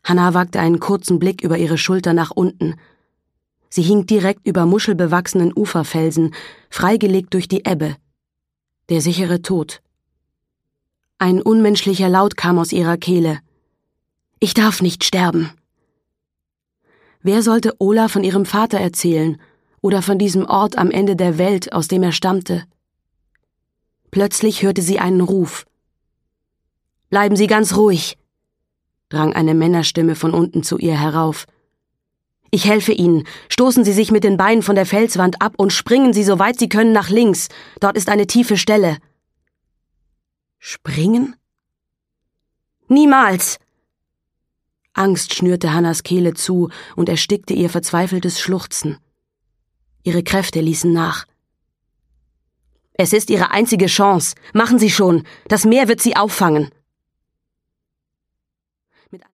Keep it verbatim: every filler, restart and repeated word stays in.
Hannah wagte einen kurzen Blick über ihre Schulter nach unten. Sie hing direkt über muschelbewachsenen Uferfelsen, freigelegt durch die Ebbe. Der sichere Tod. Ein unmenschlicher Laut kam aus ihrer Kehle. »Ich darf nicht sterben!« Wer sollte Ola von ihrem Vater erzählen oder von diesem Ort am Ende der Welt, aus dem er stammte? Plötzlich hörte sie einen Ruf. »Bleiben Sie ganz ruhig«, drang eine Männerstimme von unten zu ihr herauf. »Ich helfe Ihnen. Stoßen Sie sich mit den Beinen von der Felswand ab und springen Sie, soweit Sie können, nach links. Dort ist eine tiefe Stelle.« »Springen?« »Niemals!« Angst schnürte Hannahs Kehle zu und erstickte ihr verzweifeltes Schluchzen. Ihre Kräfte ließen nach. »Es ist Ihre einzige Chance. Machen Sie schon. Das Meer wird Sie auffangen.«